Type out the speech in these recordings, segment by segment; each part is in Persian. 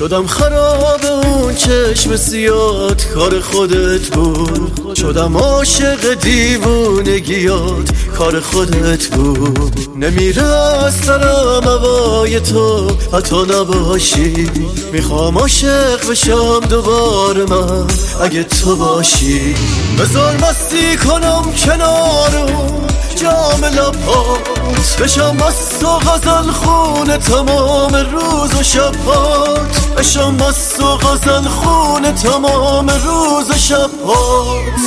شدم خراب اون چشم سیاد، کار خودت بود. شدم عاشق دیوونگیات، کار خودت بود. نمیره از سرم هوای تو حتی نباشی. میخوام عاشق بشم دوباره من اگه تو باشی. بذار مستی کنم کنارم جام لبات، بشم مست و غزل خون تمام روز و شبات. بشم مست و غزل خون تمام روز و شبات.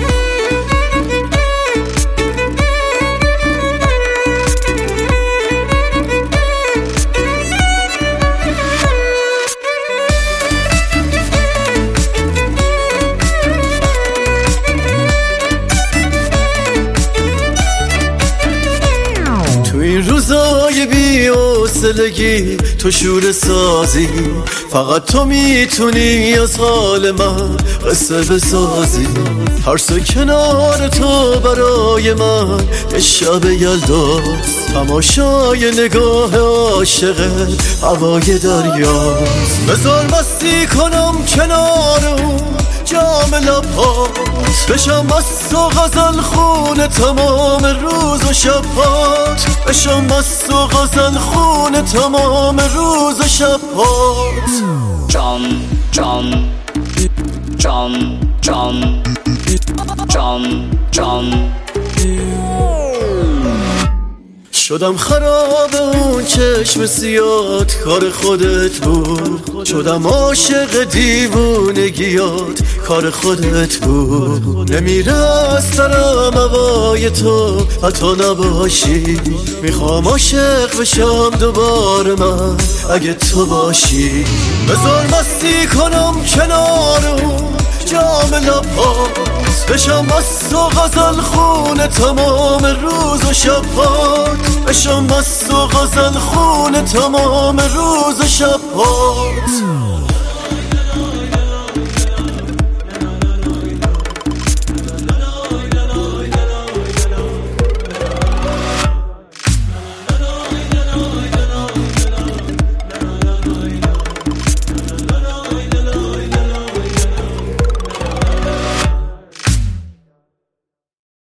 این روزای بی‌حوصلگی تو شور سازی، فقط تو میتونی از حال من قصه بسازی. هر سه کنار تو برای من یه شب یلداست، تماشای نگاه عاشق هوای دریاست. بذار مستی کنم کنارم جام لبات، بشم مست و غزل خون تمام روز و شبات. بشم مست و غزل خون تمام روز و شبات. جان جان جان جان جان جان. شدم خراب اون چشم سیاد، کار خودت بود. شدم عاشق دیوونگیات، کار خودت بود. نمیره از سرم هوای تو حتی نباشی. میخوام عاشق بشم دوباره من اگه تو باشی. بذار مستی کنم کنارم جام لبات، بشم مست و غزل خون تمام روز و شبات. بشم مست و غزل خون تمام روز و شبات.